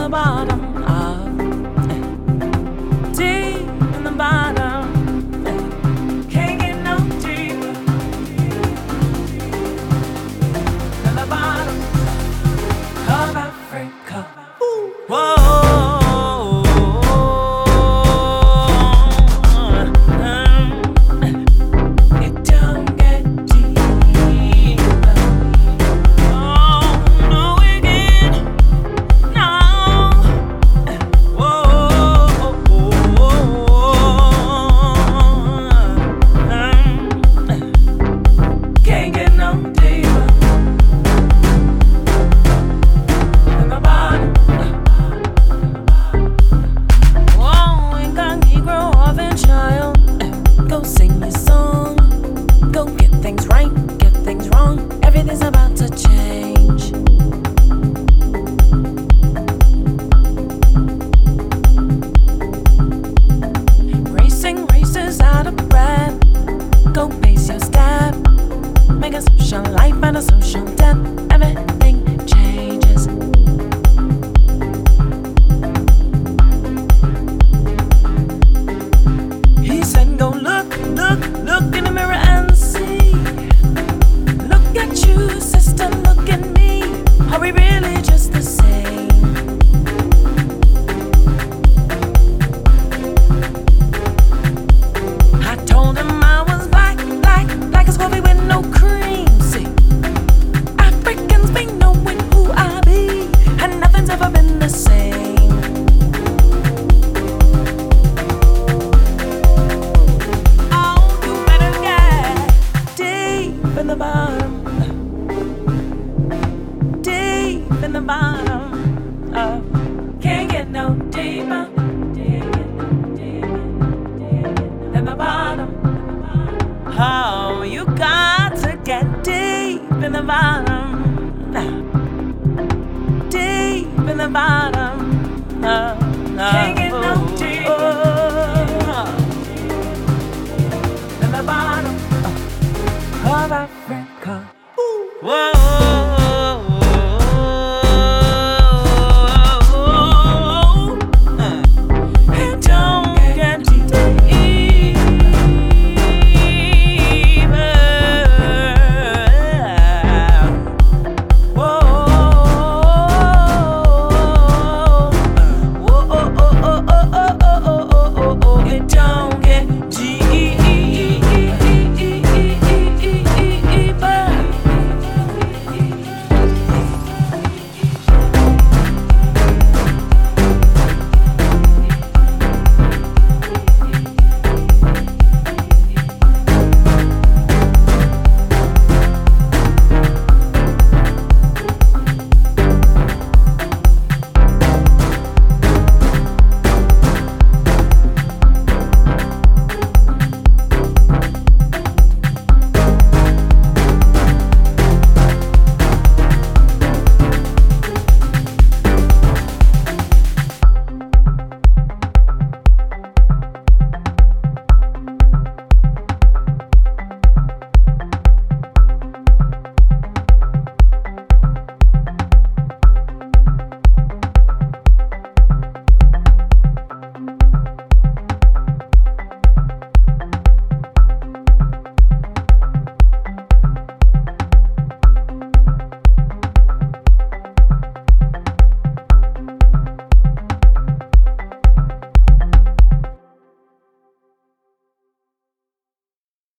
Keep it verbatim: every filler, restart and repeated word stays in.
bottom of, deep in the bottom. Can't get no deeper than the bottom of Africa. Ooh. Whoa. Everything's about to change. Racing races out of breath. Go pace your step. Make a social life and a social death. Everything changes. He said, go look, look, look in the mirror and see. Look at you, sister, look at me. Are we really just the same? I told him I was black, black, black as coffee with no cream. See, Africans be knowing who I be, and nothing's ever been the same. Oh, you better get deep in the bottom. In the bottom, oh, can't get no deeper than the bottom. Oh, you got to get deep in the bottom, deep in the bottom. Oh, oh.